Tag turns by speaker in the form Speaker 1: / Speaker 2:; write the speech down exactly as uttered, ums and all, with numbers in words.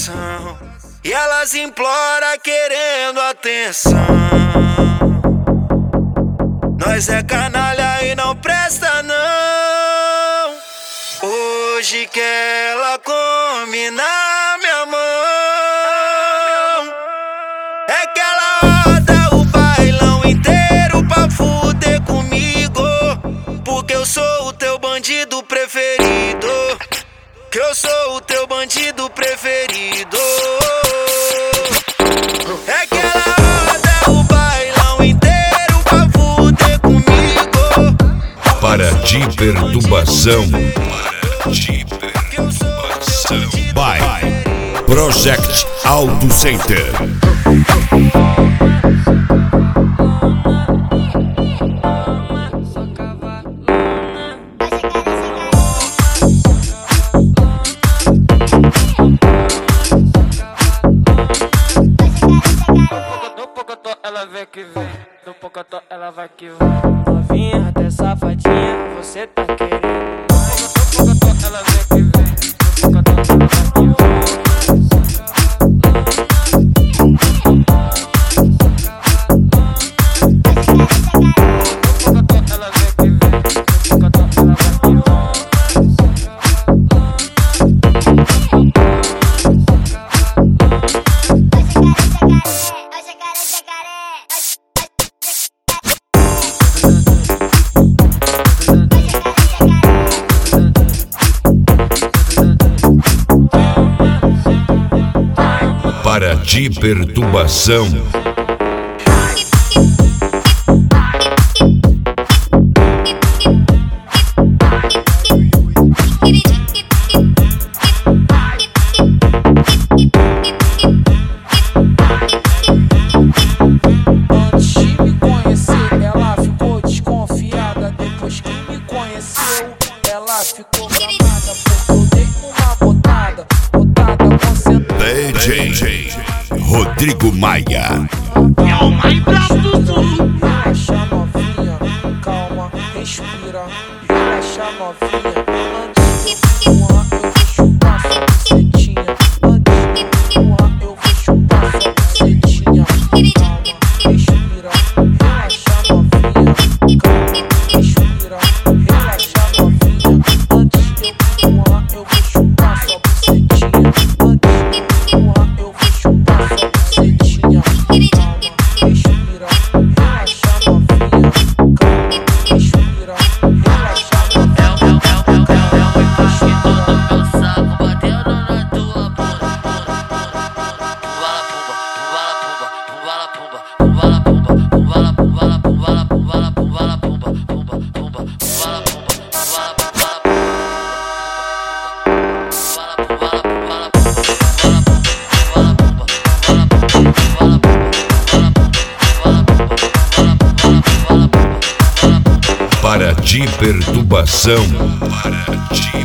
Speaker 1: coração e elas imploram querendo atenção. Nós é canalha e não presta não. Hoje que ela come na minha mão, é que ela roda o bailão inteiro pra fuder comigo, porque eu sou o teu bandido preferido, que eu sou o teu bandido preferido. É que ela roda o bailão inteiro pra fuder comigo.
Speaker 2: Para de perturbação, para de perturbação. By Project Auto Center.
Speaker 3: Ela vem que vem, no pocotó ela vai que vai. Novinha, até safadinha, você tá querendo. No pocotó ela vem que vem, no pocotó ela vai que vai. No pocotó ela vem que vem, no pocotó ela vai que vai.
Speaker 2: Para de perturbação.
Speaker 3: Antes de me conhecer, ela ficou desconfiada. Depois que me conheceu, ela ficou gamada, porque eu dei uma botada, botada concentrada.
Speaker 2: D J Rodrigo Maia.
Speaker 4: É o mais bravo do sul.
Speaker 3: Relaxa novinha, calma, respira. Relaxa novinha, antes de empurrar eu vou chupar sua bucetinha. Antes de empurrar eu vou chupar sua bucetinha. Calma, respira. Relaxa novinha, calma, respira. Relaxa novinha, antes de empurrar eu vou chupar sua bucetinha. Antes de empurrar eu vou chupar sua bucetinha. Calma, respira. Relaxa novinha, calma, respira. Relaxa
Speaker 2: Para de perturbação. Para de